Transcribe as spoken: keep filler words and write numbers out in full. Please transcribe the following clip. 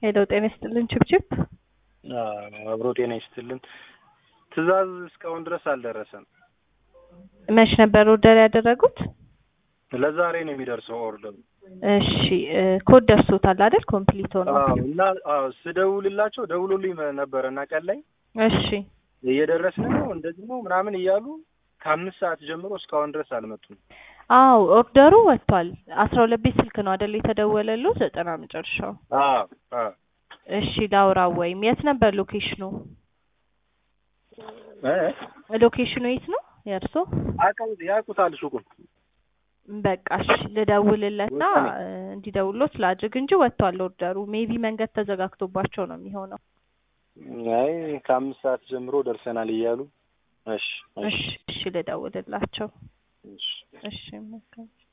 ሄሎ ጤና ይስጥልን ችብችብ አብሮ ጤና ይስጥልን ትዕዛዝ እስካሁን ድረስ አልደረሰም መች ነበር ኦርደር ያደረጉት ለዛሬ ነው የሚደርሰው ኦርደር እሺ ኮድ ደርሶታል አይደል ኮምፕሊት ሆኖ አዎ እና አዎ ስደውልላቸው ደውሎልኝ ነበርና ቀን ላይ እሺ እየደረስን ነው እንደዚህ ነው ምናምን እያሉ ከአምስት ሰዓት ጀምሮ እስካሁን ድረስ አልመጡም አው ኦርደሩ ወጥቷል አስራ ሁለት ቤት ስልክ ነው አይደል የተደወለለው ዘጠና መጨረሻው አዎ አዎ እሺ ላውራ ወይም የት ነበር ሎኬሽኑ እ ሎኬሽኑ የት ነው ያርሶ አቀው ያቁታል ሱቁን በቃሽ ልደውልለትና እንዲደውሉት ላድርግ እንጂ ወጥቷል ኦርደሩ ሜቢ መንገድ ተዘጋግቶባቸው ነው የሚሆነው አይ ከአምስት ሰዓት ጀምሮ ደርሰናል እያሉ እሺ እሺ እሺ ልደውልላቸው እሺ እሺ